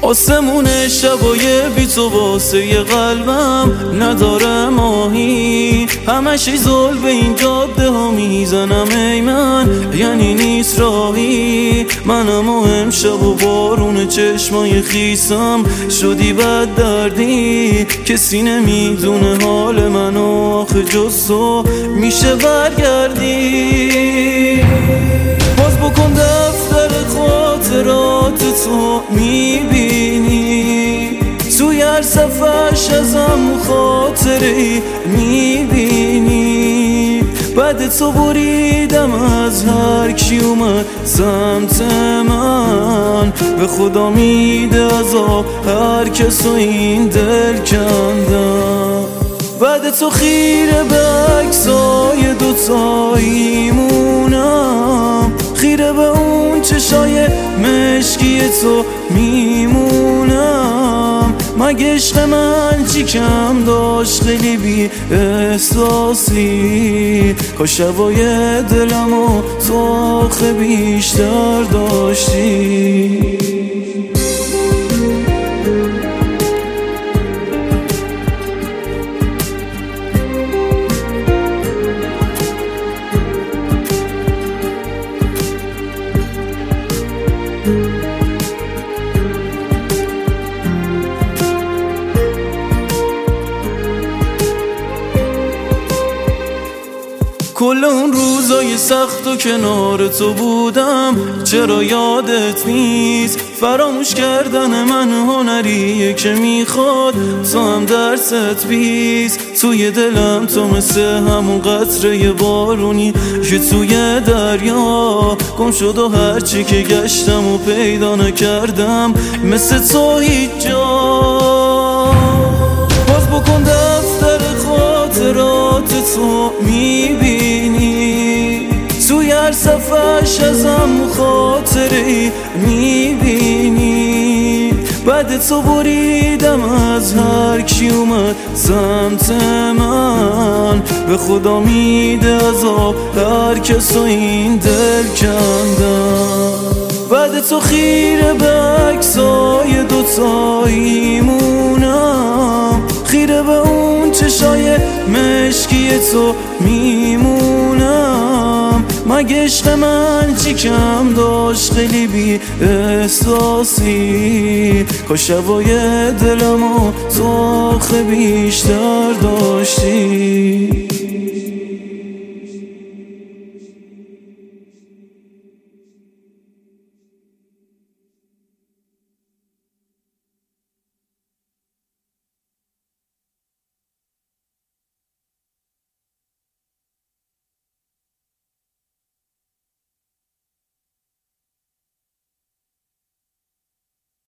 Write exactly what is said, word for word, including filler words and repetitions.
آسمون شبای بی تو واسه ی قلبم نداره ماهی، همش زل به این جاده ها میزنم ای من، یعنی نیست راهی. منم و امشب و بارون چشمای خیسم شدی بد دردی، کسی نمیدونه حال منو آخه جز تو میشه برگردی. باز بکن دفتر خاطرات تو میبینی، توی هر صفحش ازم خاطری میبینی. بعد تو بریدم از هر کی اومد سمت من، به خدا میده عذاب هر کس و این دل کندم. بعد تو خیره به عکسای دوتاییمونم، خیره به اون چشای مشکی تو میمونم. مگه عشق من چی کم داشت خیلی بی احساسی، کاش شبای دلمو تو آخه بیشتر داشتی. کل اون روزای سخت و کنار تو بودم چرا یادت نیست؟ فراموش کردن من هنریه که میخواد تو هم درست بیست. توی دلم تو مثل همون قطره بارونی که توی دریا گم شد و هرچی که گشتم و پیدا نکردم مثل تو هیچ جا. باز بکن دفتر خاطرات تو میبینی، توی هر صفحش ازم خاطری میبینی. بعد تو بریدم از هر کی اومد سمت من، به خدا میده عذاب هر کس و این دل کندم. بعد تو خیره به عکسای دوتاییمونم، خیره به اون چشای مشکی تو میمونم. مگه عشق من چی کم داشت خیلی بی احساسی، کاش شبای دلمو تو آخه بیشتر داشتی.